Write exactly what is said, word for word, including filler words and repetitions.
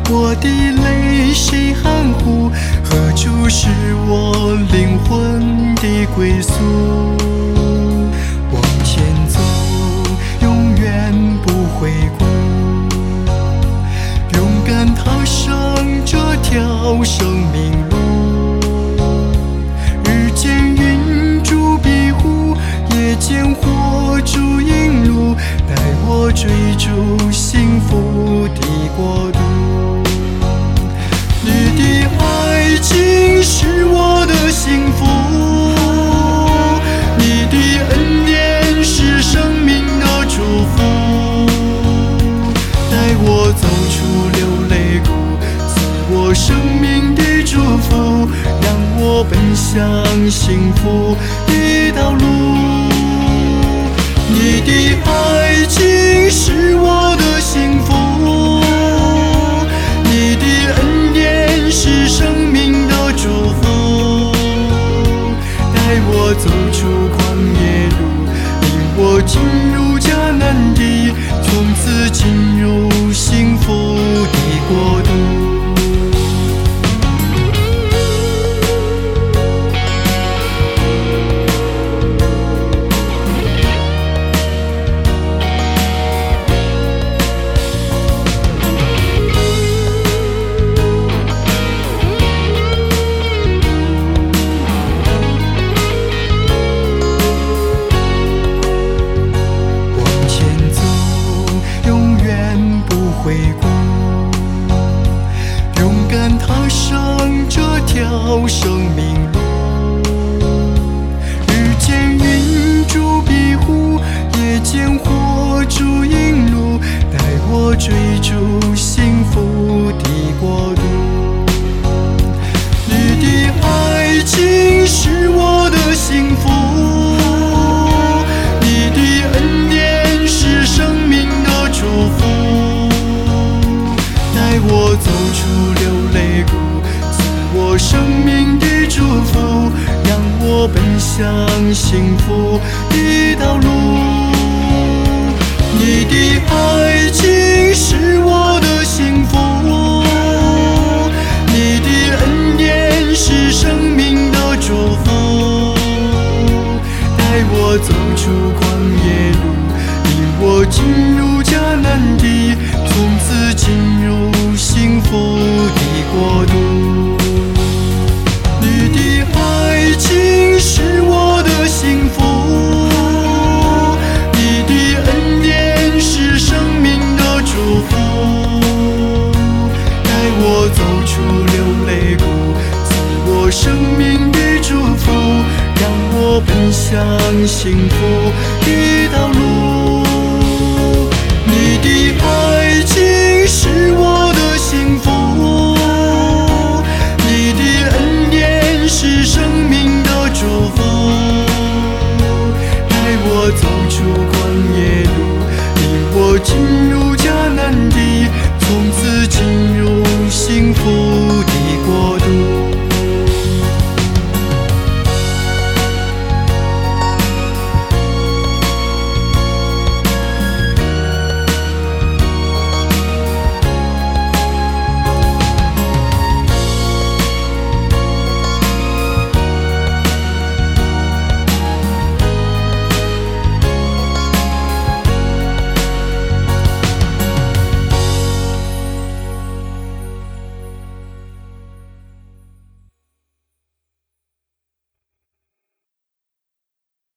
我的泪水含糊，何处是我灵魂的归宿？往前走，永远不回顾，勇敢踏上这条生命路。日间云柱庇护，夜间火烛引路，带我追逐幸福的国度。你的爱情是我的幸福，你的恩典是生命的祝福。带我走出流泪谷，赐我生命的祝福，让我奔向幸福的道路。你的爱情是我的幸福，你的恩典是生命的祝福。带我走出旷野路，领我进入迦南地，从此进入幸福的国度。回顾，勇敢踏上这条生命路。日间云柱庇护，夜间火烛引路，带我追逐幸福的国度。你的爱情是我的幸福，你的恩典是生命的祝福。带我走出流泪谷，赐我生命的祝福，让我奔向幸福的道路。你的爱情是我的幸福，你的恩典是生命的祝福。带我走出旷野路，领我进入迦南地，从此进入幸福的国度。你的爱情是我的幸福，你的恩典是生命的祝福。带我走出流泪谷，赐我生命的祝福，让我奔向幸福的道路。你的爱情是我的幸福，你的恩典是生命的祝福。带我走出旷野路，领我进入迦南地，